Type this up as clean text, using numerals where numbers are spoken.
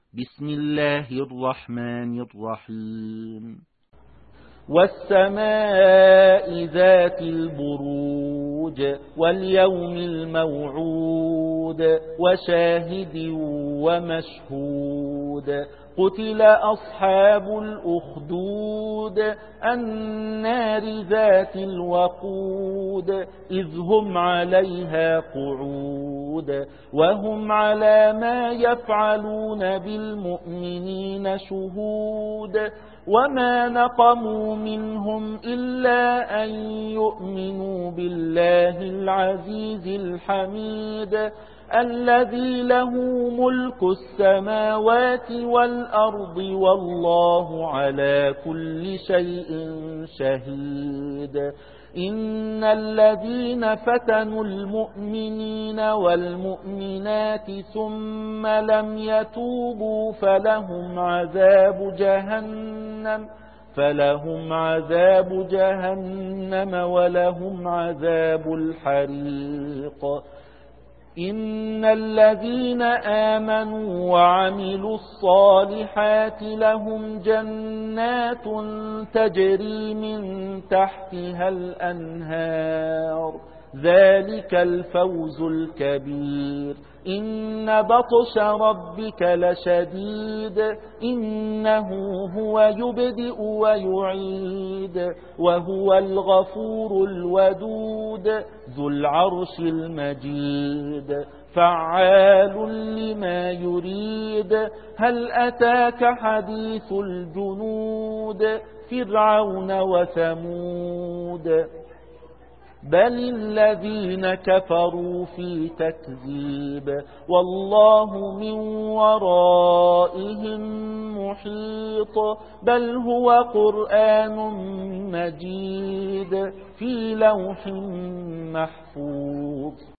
بسم الله الرحمن الرحيم والسماء ذات البروج واليوم الموعود وشاهد ومشهود قتل أصحاب الأخدود النار ذات الوقود إذ هم عليها قعود وهم على ما يفعلون بالمؤمنين شهود وما نقموا منهم إلا أن يؤمنوا بالله العزيز الحميد الذي له ملك السماوات والأرض والله على كل شيء شهيد إن الذين فتنوا المؤمنين والمؤمنات ثم لم يتوبوا فلهم عذاب جهنم ولهم عذاب الحريق إن الذين آمنوا وعملوا الصالحات لهم جنات تجري من تحتها الأنهار ذلك الفوز الكبير إن بطش ربك لشديد إنه هو يبدئ ويعيد وهو الغفور الودود ذو العرش المجيد فعال لما يريد هل أتاك حديث الجنود فرعون وثمود بل الذين كفروا في تكذيب والله من ورائهم محيط بل هو قرآن مجيد في لوح محفوظ